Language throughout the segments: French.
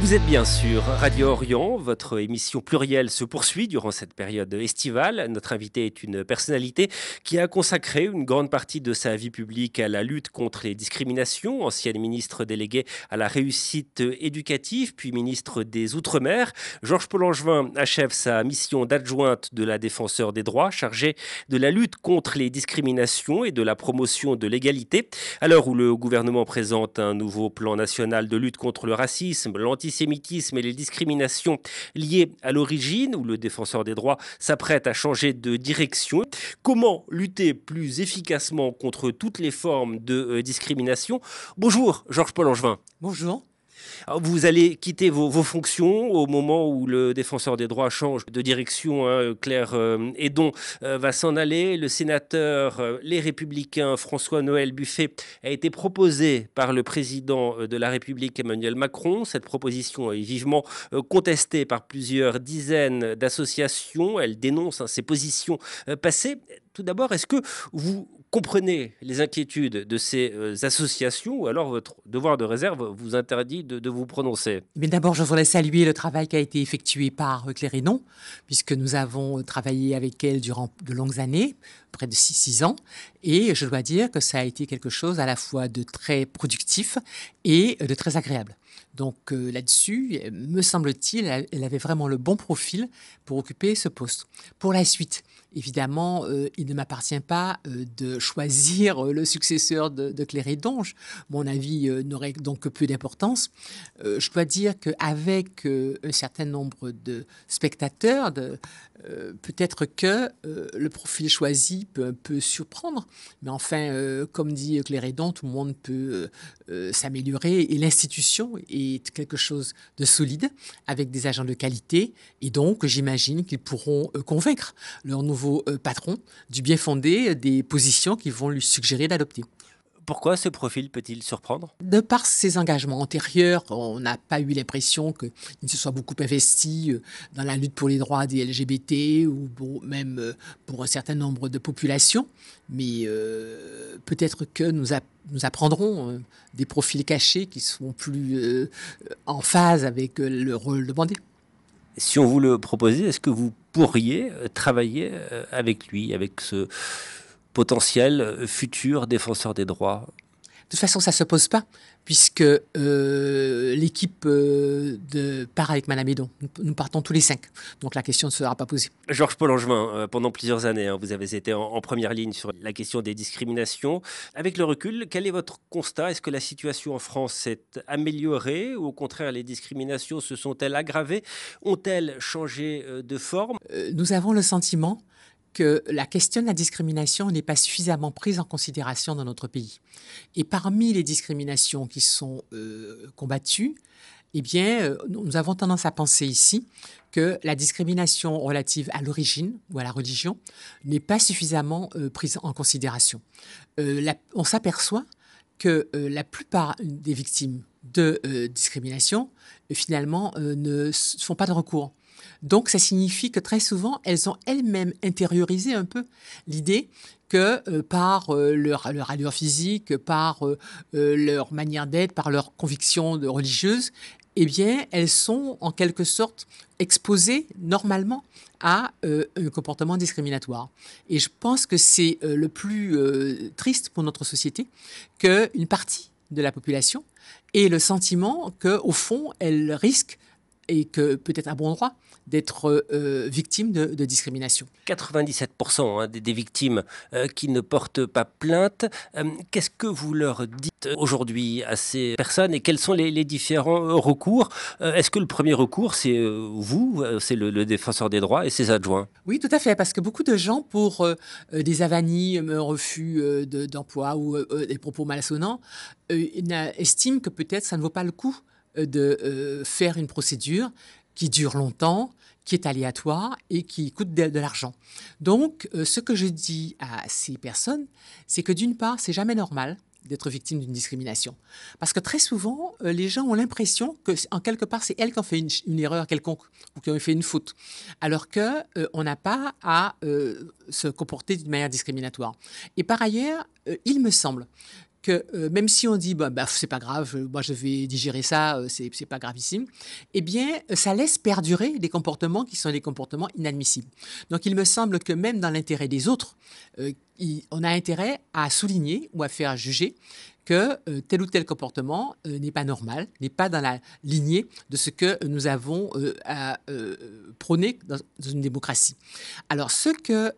Vous êtes bien sur Radio Orient, votre émission plurielle se poursuit durant cette période estivale. Notre invité est une personnalité qui a consacré une grande partie de sa vie publique à la lutte contre les discriminations, ancienne ministre déléguée à la réussite éducative, puis ministre des Outre-mer. Georges-Paul Langevin achève sa mission d'adjointe de la défenseure des droits, chargée de la lutte contre les discriminations et de la promotion de l'égalité. À l'heure où le gouvernement présente un nouveau plan national de lutte contre le racisme, l'antisémitisme et les discriminations liées à l'origine, où le défenseur des droits s'apprête à changer de direction. Comment lutter plus efficacement contre toutes les formes de discrimination? Bonjour Georges-Paul Langevin. Bonjour. Alors, vous allez quitter vos fonctions au moment où le défenseur des droits change de direction. Claire Hédon va s'en aller. Le sénateur Les Républicains François-Noël Buffet a été proposé par le président de la République Emmanuel Macron. Cette proposition est vivement contestée par plusieurs dizaines d'associations. Elle dénonce ses positions passées. Tout d'abord, est-ce que vous comprenez les inquiétudes de ces associations ou alors votre devoir de réserve vous interdit de vous prononcer? Mais d'abord, je voudrais saluer le travail qui a été effectué par Claire Hédon, puisque nous avons travaillé avec elle durant de longues années, près de 6 ans, et je dois dire que ça a été quelque chose à la fois de très productif et de très agréable. Donc là-dessus, me semble-t-il, elle avait vraiment le bon profil pour occuper ce poste. Pour la suite, évidemment, il ne m'appartient pas de choisir le successeur de Claire Hédon. Mon avis n'aurait donc que peu d'importance. Je dois dire qu'avec un certain nombre de spectateurs, peut-être que le profil choisi peut un peu surprendre. Mais enfin, comme dit Claire Hédon, tout le monde peut s'améliorer et l'institution est quelque chose de solide avec des agents de qualité et donc j'imagine qu'ils pourront convaincre leur nouveau patron du bien fondé des positions qu'ils vont lui suggérer d'adopter. Pourquoi ce profil peut-il surprendre? De par ses engagements antérieurs, on n'a pas eu l'impression qu'il se soit beaucoup investi dans la lutte pour les droits des LGBT ou même pour un certain nombre de populations. Mais peut-être que nous apprendrons des profils cachés qui seront plus en phase avec le rôle demandé. Si on vous le proposait, est-ce que vous pourriez travailler avec lui, avec ce potentiel futur défenseur des droits? De toute façon, ça ne se pose pas, puisque l'équipe part avec Madame Hédon. Nous partons tous les 5, donc la question ne sera pas posée. Georges-Paul Langevin, pendant plusieurs années, vous avez été en première ligne sur la question des discriminations. Avec le recul, quel est votre constat? Est-ce que la situation en France s'est améliorée ou au contraire les discriminations se sont-elles aggravées? Ont-elles changé de forme? Nous avons le sentiment que la question de la discrimination n'est pas suffisamment prise en considération dans notre pays. Et parmi les discriminations qui sont combattues, eh bien, nous avons tendance à penser ici que la discrimination relative à l'origine ou à la religion n'est pas suffisamment prise en considération. On s'aperçoit que la plupart des victimes de discrimination, finalement, ne font pas de recours. Donc, ça signifie que très souvent, elles ont elles-mêmes intériorisé un peu l'idée que par leur allure physique, par leur manière d'être, par leurs convictions religieuses, eh bien, elles sont en quelque sorte exposées normalement à un comportement discriminatoire. Et je pense que c'est le plus triste pour notre société qu'une partie de la population ait le sentiment qu'au fond, elle risque, et que peut-être à bon droit, d'être victime de discrimination. 97% des victimes qui ne portent pas plainte. Qu'est-ce que vous leur dites aujourd'hui à ces personnes et quels sont les différents recours? Est-ce que le premier recours, c'est vous, c'est le défenseur des droits et ses adjoints? Oui, tout à fait, parce que beaucoup de gens, pour des avanies, un refus d'emploi ou des propos malsonnants, estiment que peut-être ça ne vaut pas le coup de faire une procédure qui dure longtemps, qui est aléatoire et qui coûte de l'argent. Donc, ce que je dis à ces personnes, c'est que d'une part, c'est jamais normal d'être victime d'une discrimination. Parce que très souvent, les gens ont l'impression que, en quelque part, c'est elles qui ont fait une erreur quelconque ou qui ont fait une faute. Alors qu'on n'a pas à se comporter d'une manière discriminatoire. Et par ailleurs, il me semble que même si on dit c'est pas grave, moi je vais digérer ça, c'est pas gravissime, eh bien ça laisse perdurer des comportements qui sont des comportements inadmissibles. Donc il me semble que même dans l'intérêt des autres, on a intérêt à souligner ou à faire juger que tel ou tel comportement n'est pas normal, n'est pas dans la lignée de ce que nous avons à prôner dans une démocratie. Alors, ce que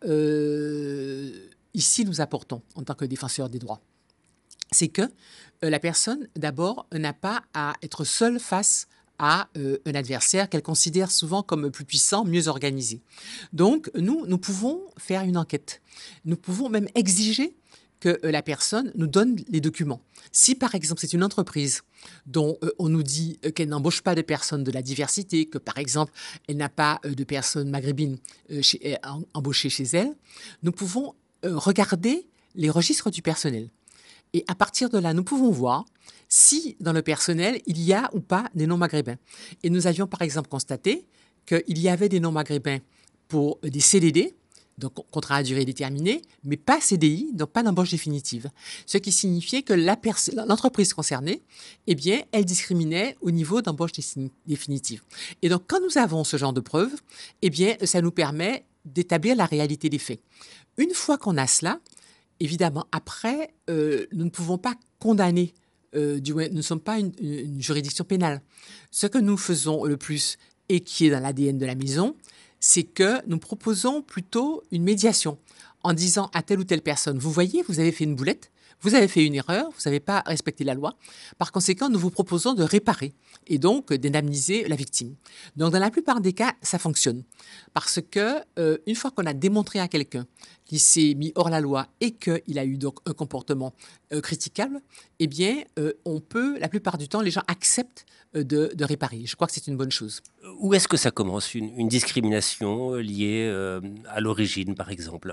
ici nous apportons en tant que défenseurs des droits, c'est que la personne, d'abord, n'a pas à être seule face à un adversaire qu'elle considère souvent comme plus puissant, mieux organisé. Donc, nous pouvons faire une enquête. Nous pouvons même exiger que la personne nous donne les documents. Si, par exemple, c'est une entreprise dont on nous dit qu'elle n'embauche pas de personnes de la diversité, que, par exemple, elle n'a pas de personnes maghrébines embauchées chez elle, nous pouvons regarder les registres du personnel. Et à partir de là, nous pouvons voir si, dans le personnel, il y a ou pas des non-maghrébins. Et nous avions, par exemple, constaté qu'il y avait des non-maghrébins pour des CDD, donc contrat à durée déterminée, mais pas CDI, donc pas d'embauche définitive. Ce qui signifiait que l'entreprise concernée, eh bien, elle discriminait au niveau d'embauche définitive. Et donc, quand nous avons ce genre de preuves, eh bien, ça nous permet d'établir la réalité des faits. Une fois qu'on a cela, évidemment, après, nous ne pouvons pas condamner, nous ne sommes pas une juridiction pénale. Ce que nous faisons le plus, et qui est dans l'ADN de la maison, c'est que nous proposons plutôt une médiation en disant à telle ou telle personne, vous voyez, vous avez fait une boulette, vous avez fait une erreur, vous n'avez pas respecté la loi. Par conséquent, nous vous proposons de réparer et donc d'indemniser la victime. Donc, dans la plupart des cas, ça fonctionne. Parce que une fois qu'on a démontré à quelqu'un qui s'est mis hors la loi et qu'il a eu donc un comportement critiquable, eh bien, la plupart du temps, les gens acceptent de réparer. Je crois que c'est une bonne chose. Où est-ce que ça commence, une discrimination liée à l'origine, par exemple?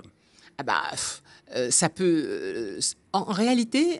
Ça peut... en réalité,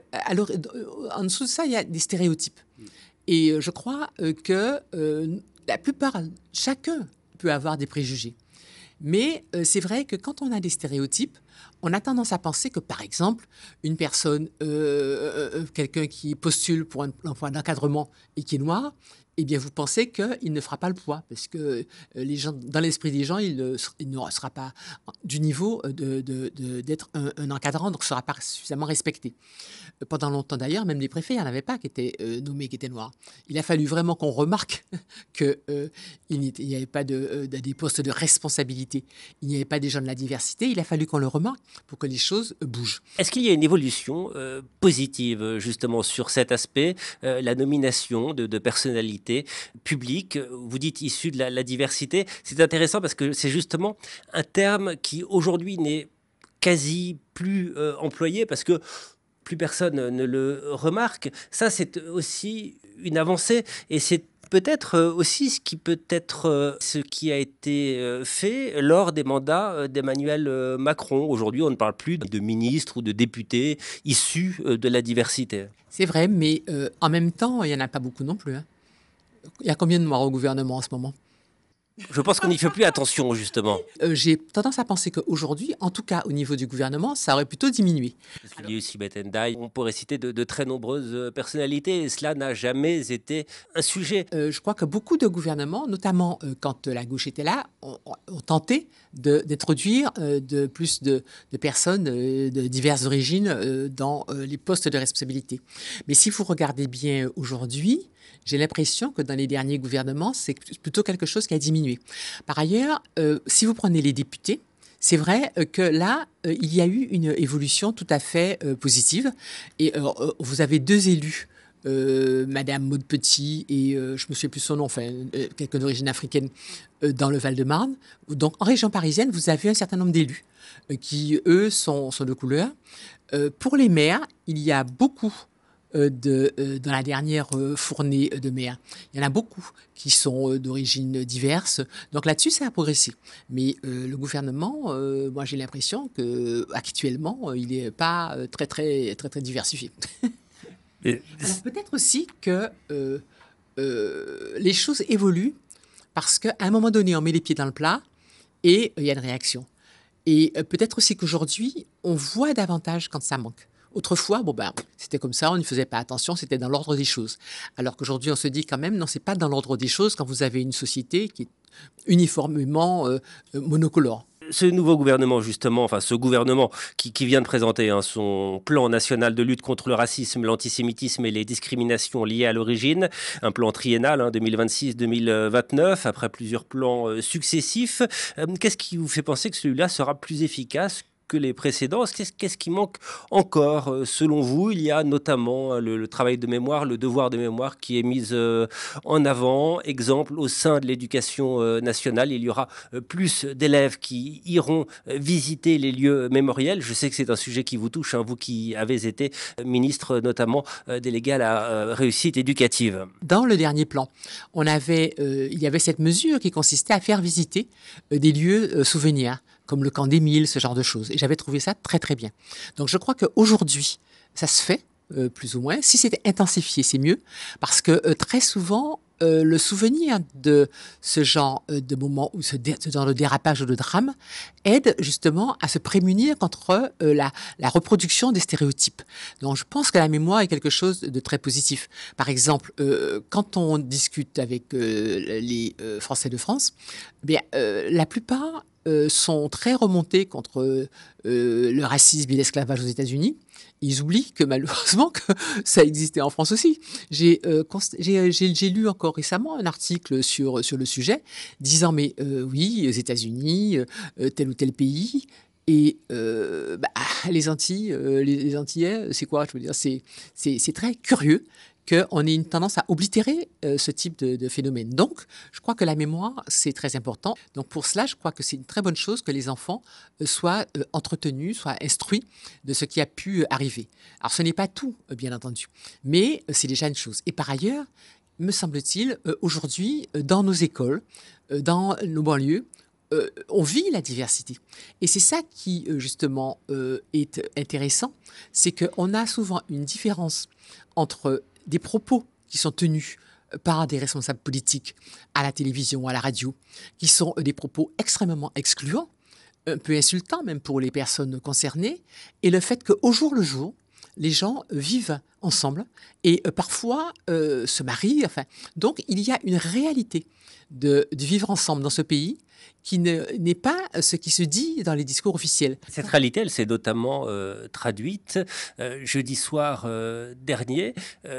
en dessous de ça, il y a des stéréotypes. Et je crois que la plupart, chacun peut avoir des préjugés. Mais c'est vrai que quand on a des stéréotypes, on a tendance à penser que, par exemple, une personne, quelqu'un qui postule pour un emploi d'encadrement et qui est noir, eh bien, vous pensez qu'il ne fera pas le poids, parce que les gens, dans l'esprit des gens, il ne sera pas du niveau d'être un encadrant, donc ne sera pas suffisamment respecté. Pendant longtemps d'ailleurs, même les préfets, il n'y en avait pas qui étaient nommés, qui étaient noirs. Il a fallu vraiment qu'on remarque qu'il n'y avait pas des postes de responsabilité, il n'y avait pas des gens de la diversité, il a fallu qu'on le remarque pour que les choses bougent. Est-ce qu'il y a une évolution positive justement sur cet aspect, la nomination de personnalités publiques, vous dites issues de la diversité? C'est intéressant parce que c'est justement un terme qui aujourd'hui n'est quasi plus employé parce que plus personne ne le remarque. Ça, c'est aussi une avancée et c'est peut-être aussi ce qui a été fait lors des mandats d'Emmanuel Macron. Aujourd'hui, on ne parle plus de ministres ou de députés issus de la diversité. C'est vrai, mais en même temps, il n'y en a pas beaucoup non plus. Il y a combien de noirs au gouvernement en ce moment? Je pense qu'on n'y fait plus attention, justement. J'ai tendance à penser qu'aujourd'hui, en tout cas au niveau du gouvernement, ça aurait plutôt diminué. Il y a eu Sibeth Ndiaye, on pourrait citer de très nombreuses personnalités, et cela n'a jamais été un sujet. Je crois que beaucoup de gouvernements, notamment quand la gauche était là, ont tenté d'introduire plus de personnes de diverses origines dans les postes de responsabilité. Mais si vous regardez bien aujourd'hui, j'ai l'impression que dans les derniers gouvernements, c'est plutôt quelque chose qui a diminué. Par ailleurs, si vous prenez les députés, c'est vrai que là, il y a eu une évolution tout à fait positive. Et vous avez deux élus, Madame Maud Petit et je me souviens plus son nom, quelqu'un d'origine africaine, dans le Val-de-Marne. Donc en région parisienne, vous avez un certain nombre d'élus qui, eux, sont de couleur. Pour les maires, il y a beaucoup dans la dernière fournée de maires. Il y en a beaucoup qui sont d'origine diverse. Donc là-dessus, ça a progressé. Mais le gouvernement, moi j'ai l'impression qu'actuellement, il n'est pas très diversifié. Alors peut-être aussi que les choses évoluent parce qu'à un moment donné, on met les pieds dans le plat et il y a une réaction. Et peut-être aussi qu'aujourd'hui, on voit davantage quand ça manque. Autrefois, c'était comme ça, on n'y faisait pas attention, c'était dans l'ordre des choses. Alors qu'aujourd'hui, on se dit quand même, non, c'est pas dans l'ordre des choses quand vous avez une société qui est uniformément monocolore. Ce nouveau gouvernement, justement, enfin ce gouvernement qui vient de présenter son plan national de lutte contre le racisme, l'antisémitisme et les discriminations liées à l'origine, un plan triennal 2026-2029, après plusieurs plans successifs. Qu'est-ce qui vous fait penser que celui-là sera plus efficace que les précédents? Qu'est-ce qui manque encore selon vous? Il y a notamment le travail de mémoire, le devoir de mémoire qui est mis en avant. Exemple, au sein de l'éducation nationale, il y aura plus d'élèves qui iront visiter les lieux mémoriels. Je sais que c'est un sujet qui vous touche, vous qui avez été ministre notamment délégué à la réussite éducative. Dans le dernier plan, il y avait cette mesure qui consistait à faire visiter des lieux souvenirs, comme le camp d'Émile, ce genre de choses. Et j'avais trouvé ça très, très bien. Donc, je crois qu'aujourd'hui, ça se fait, plus ou moins. Si c'était intensifié, c'est mieux. Parce que très souvent, le souvenir de ce genre de moment ou ce genre de dérapage ou de drame aide justement à se prémunir contre la reproduction des stéréotypes. Donc, je pense que la mémoire est quelque chose de très positif. Par exemple, quand on discute avec les Français de France, la plupart sont très remontés contre le racisme et l'esclavage aux États-Unis. Ils oublient que malheureusement que ça existait en France aussi. J'ai lu encore récemment un article sur le sujet disant mais oui, aux États-Unis, tel ou tel pays. Et les Antilles, les Antillais, c'est quoi? Je veux dire, c'est très curieux qu'on ait une tendance à oblitérer ce type de phénomène. Donc, je crois que la mémoire, c'est très important. Donc, pour cela, je crois que c'est une très bonne chose que les enfants soient entretenus, soient instruits de ce qui a pu arriver. Alors, ce n'est pas tout, bien entendu, mais c'est déjà une chose. Et par ailleurs, me semble-t-il, aujourd'hui, dans nos écoles, dans nos banlieues, on vit la diversité. Et c'est ça qui, justement, est intéressant, c'est qu'on a souvent une différence entre des propos qui sont tenus par des responsables politiques à la télévision, à la radio, qui sont des propos extrêmement excluants, un peu insultants même pour les personnes concernées, et le fait qu'au jour le jour, les gens vivent ensemble et parfois se marient. Donc, il y a une réalité de vivre ensemble dans ce pays qui n'est pas ce qui se dit dans les discours officiels. Cette réalité, elle s'est notamment traduite jeudi soir dernier,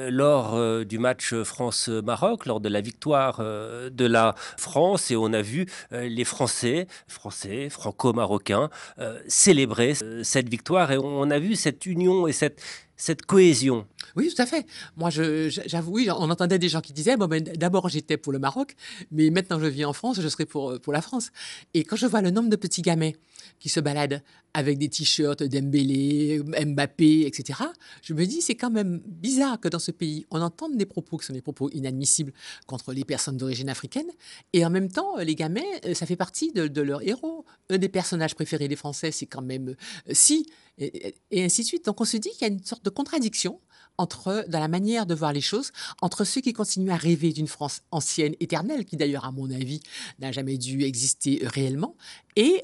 lors du match France-Maroc, lors de la victoire de la France. Et on a vu les Français, franco-marocains, célébrer cette victoire. Et on a vu cette union et cette cohésion. Oui, tout à fait. Moi, j'avoue, oui, on entendait des gens qui disaient d'abord j'étais pour le Maroc, mais maintenant que je vis en France, je serai pour la France. Et quand je vois le nombre de petits gamins qui se baladent avec des t-shirts Dembélé, Mbappé, etc., je me dis c'est quand même bizarre que dans ce pays, on entende des propos qui sont des propos inadmissibles contre les personnes d'origine africaine, et en même temps, les gamins, ça fait partie de leurs héros. Un des personnages préférés des Français, c'est quand même Si, et ainsi de suite. Donc on se dit qu'il y a une sorte de contradiction dans la manière de voir les choses, entre ceux qui continuent à rêver d'une France ancienne, éternelle, qui d'ailleurs, à mon avis, n'a jamais dû exister réellement, et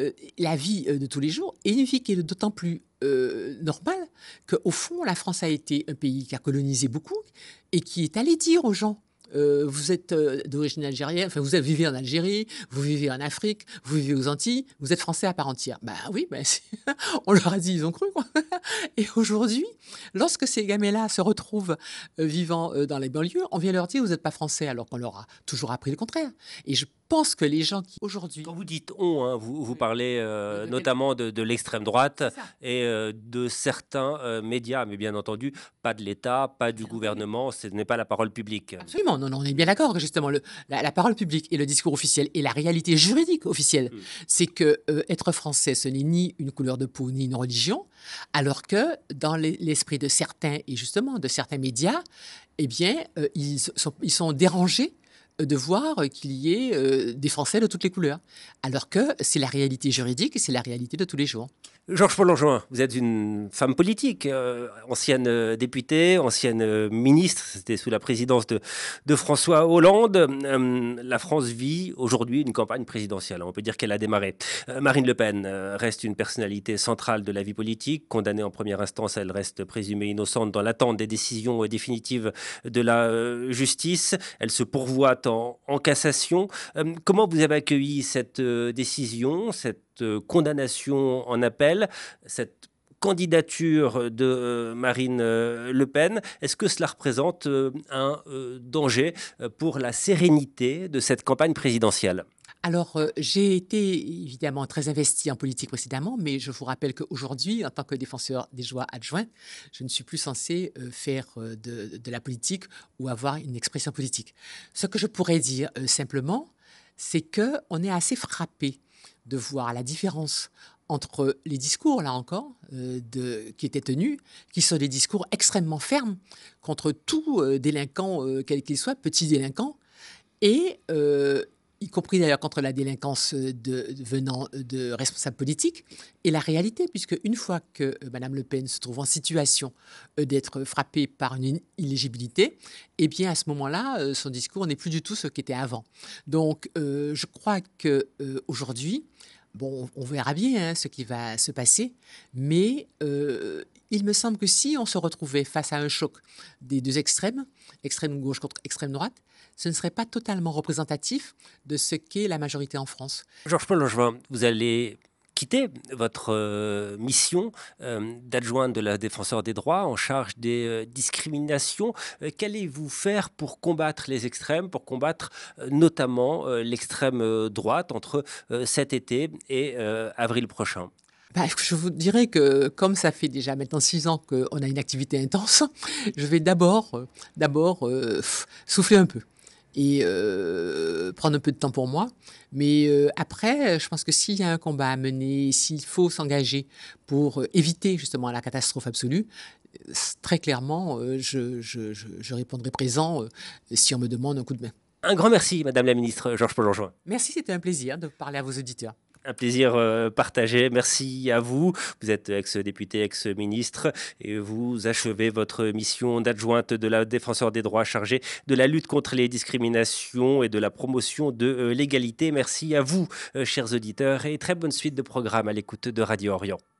la vie de tous les jours, et une vie qui est d'autant plus normale qu'au fond, la France a été un pays qui a colonisé beaucoup et qui est allé dire aux gens vous êtes d'origine algérienne, vous vivez en Algérie, vous vivez en Afrique, vous vivez aux Antilles, vous êtes français à part entière. Oui, on leur a dit, ils ont cru, quoi. Et aujourd'hui, lorsque ces gamins-là se retrouvent vivant dans les banlieues, on vient leur dire, vous n'êtes pas français, alors qu'on leur a toujours appris le contraire. Et je pense que les gens qui, aujourd'hui... Quand vous dites on, vous parlez notamment de l'extrême droite et de certains médias, mais bien entendu, pas de l'État, pas du gouvernement, ce n'est pas la parole publique. Absolument, non, on est bien d'accord que justement la parole publique et le discours officiel et la réalité juridique officielle, c'est que être français, ce n'est ni une couleur de peau, ni une religion, alors que dans l'esprit de certains, et justement de certains médias, eh bien, ils sont dérangés de voir qu'il y ait des Français de toutes les couleurs, alors que c'est la réalité juridique et c'est la réalité de tous les jours. Georges-Paul Langevin, vous êtes une femme politique, ancienne députée, ancienne ministre, c'était sous la présidence de François Hollande. La France vit aujourd'hui une campagne présidentielle, on peut dire qu'elle a démarré. Marine Le Pen reste une personnalité centrale de la vie politique. Condamnée en première instance, elle reste présumée innocente dans l'attente des décisions définitives de la justice. Elle se pourvoit en cassation. Comment vous avez accueilli cette décision, cette condamnation en appel, cette candidature de Marine Le Pen? Est-ce que cela représente un danger pour la sérénité de cette campagne présidentielle? Alors, j'ai été évidemment très investie en politique précédemment, mais je vous rappelle qu'aujourd'hui, en tant que défenseur des droits adjoint, je ne suis plus censée faire de la politique ou avoir une expression politique. Ce que je pourrais dire simplement, c'est qu'on est assez frappé de voir la différence entre les discours, là encore, qui étaient tenus, qui sont des discours extrêmement fermes contre tout délinquant, quel qu'il soit, petit délinquant, et y compris d'ailleurs contre la délinquance venant de responsables politiques, et la réalité, puisque une fois que Mme Le Pen se trouve en situation d'être frappée par une illégibilité, eh bien à ce moment-là, son discours n'est plus du tout ce qu'était avant. Donc je crois qu'aujourd'hui, bon, on verra bien ce qui va se passer, mais il me semble que si on se retrouvait face à un choc des deux extrêmes, extrême gauche contre extrême droite, ce ne serait pas totalement représentatif de ce qu'est la majorité en France. Georges-Paul Langevin, vous allez quitter votre mission d'adjointe de la défenseur des droits en charge des discriminations. Qu'allez-vous faire pour combattre les extrêmes, pour combattre notamment l'extrême droite entre cet été et avril prochain? Je vous dirais que comme ça fait déjà maintenant 6 ans qu'on a une activité intense, je vais d'abord souffler un peu et prendre un peu de temps pour moi. Mais après, je pense que s'il y a un combat à mener, s'il faut s'engager pour éviter justement la catastrophe absolue, très clairement, je répondrai présent si on me demande un coup de main. Un grand merci, Madame la Ministre Georges-Paul Langevin. Merci, c'était un plaisir de parler à vos auditeurs. Un plaisir partagé. Merci à vous. Vous êtes ex-député, ex-ministre et vous achevez votre mission d'adjointe de la défenseur des droits chargée de la lutte contre les discriminations et de la promotion de l'égalité. Merci à vous, chers auditeurs, et très bonne suite de programme à l'écoute de Radio Orient.